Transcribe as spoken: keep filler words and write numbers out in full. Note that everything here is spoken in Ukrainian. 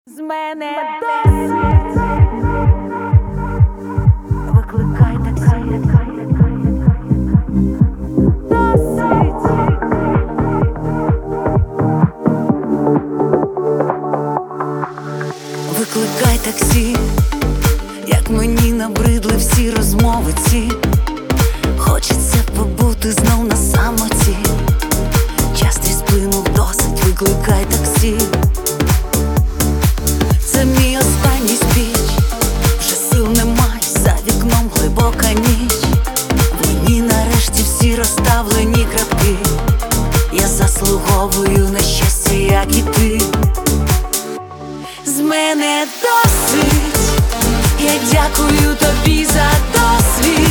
З мене досить. Викликай таксі. Досить. Викликай таксі, як мені набридли всі розмови ці. Хочеться побути знов на самоті. Час твій сплинув досить, викликай таксі. Це мій останній спіч, вже сил немає, за вікном глибока ніч. В мені нарешті всі розставлені крапки. Я заслуговую на щастя, як і ти. З мене досить, я дякую тобі за досвід.